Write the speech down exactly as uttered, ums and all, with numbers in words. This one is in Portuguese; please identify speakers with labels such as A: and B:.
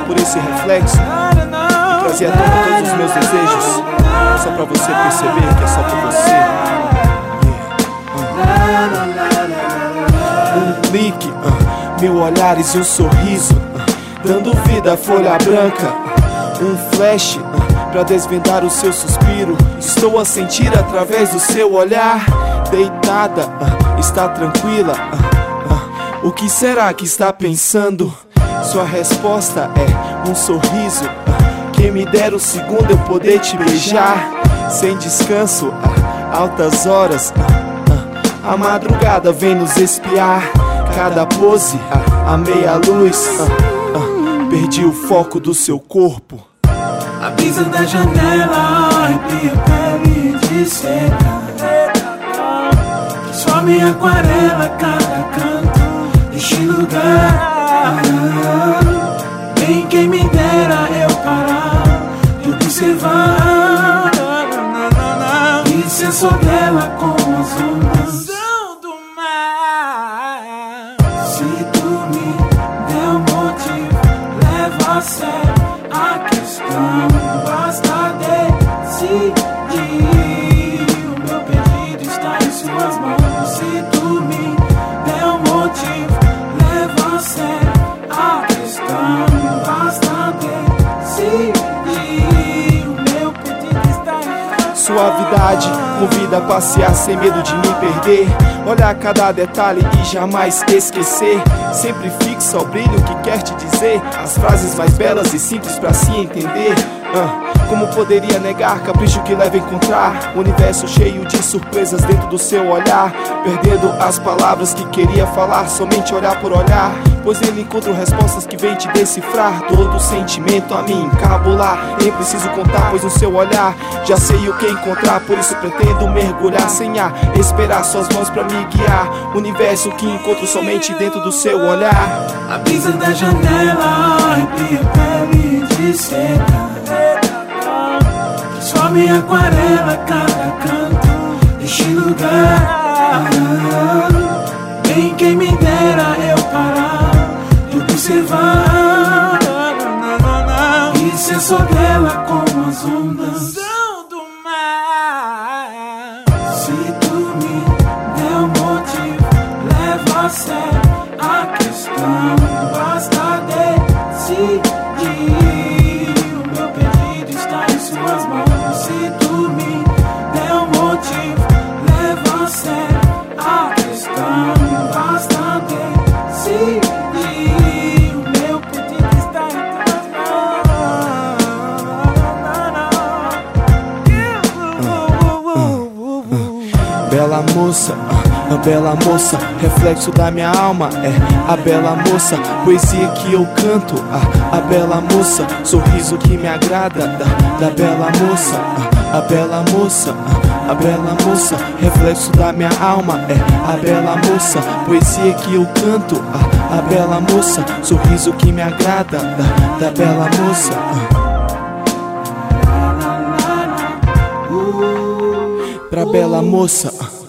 A: por esse reflexo e trazer à tona todos os meus desejos, só pra você perceber que é só por você. yeah. uh. Um clique, uh. mil olhares e um sorriso, uh. dando vida à folha branca. Um flash uh. pra desvendar o seu suspiro. Estou a sentir através do seu olhar. Deitada, uh. está tranquila, uh. Uh. o que será que está pensando? Sua resposta é um sorriso. uh. Quem me dera o segundo eu poder te beijar sem descanso, a altas horas. uh, uh, A madrugada vem nos espiar. Cada pose, uh, a meia luz. uh, uh, Perdi o foco do seu corpo.
B: A brisa da janela arrepia pele de seda. Só me aquarela cada canto deste lugar. Bem quem me dera eu parar e observar e ser só dela como as ondas do mar. Se tu me der um motivo, leva a sério a questão. Basta decidir. O meu pedido está em suas mãos. Se tu me der um motivo, leva a sério a questão. Basta decidir. O meu pedido está em suas mãos.
A: Suavidade convida a passear sem medo de me perder. Olhar cada detalhe e jamais esquecer. Sempre fixa o brilho que quer te dizer. As frases mais belas e simples pra se entender. uh, Como poderia negar capricho que leva a encontrar universo cheio de surpresas dentro do seu olhar. Perdendo as palavras que queria falar, somente olhar por olhar. Pois nele encontro respostas que vêm te decifrar. Todo sentimento a me encabular. Nem preciso contar, pois no seu olhar já sei o que encontrar. Por isso pretendo mergulhar sem ar, esperar suas mãos pra me guiar. Universo que encontro somente dentro do seu olhar.
B: A brisa da janela arrepia pele de seda. Só me aquarela cada canto deste lugar. Bem quem me dera eu parar e observar e ser só dela como as ondas do mar. Se tu me der um motivo, leva a sério a questão. Basta decidir. O meu pedido está em suas mãos. Se tu me der um motivo, leva a sério a questão. Basta decidir. O meu pedido está em tuas mãos.
A: Bela moça, a bela moça, reflexo da minha alma, é a bela moça, poesia que eu canto, a, a bela moça, sorriso que me agrada, da, da bela moça, a, a bela moça, a, a bela moça, reflexo da minha alma, é a bela moça, poesia que eu canto, a, a bela moça, sorriso que me agrada, da, da bela moça. Pra bela moça.